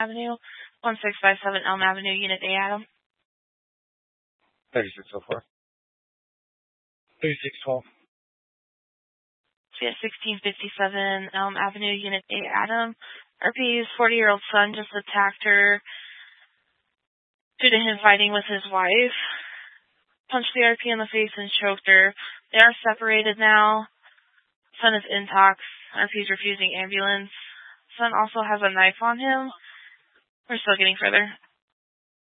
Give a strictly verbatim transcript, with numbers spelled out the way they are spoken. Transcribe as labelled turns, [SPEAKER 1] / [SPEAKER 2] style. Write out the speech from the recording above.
[SPEAKER 1] Avenue, one six five seven Elm Avenue, Unit A, Adam.
[SPEAKER 2] thirty-six oh four. thirty-six twelve.
[SPEAKER 1] Yeah, sixteen fifty-seven Elm Avenue, Unit A, Adam. R P's forty-year-old son just attacked her due to him fighting with his wife. Punched the R P in the face and choked her. They are separated now. Son is intox. R P's refusing ambulance. Son also has a knife on him. We're still getting further.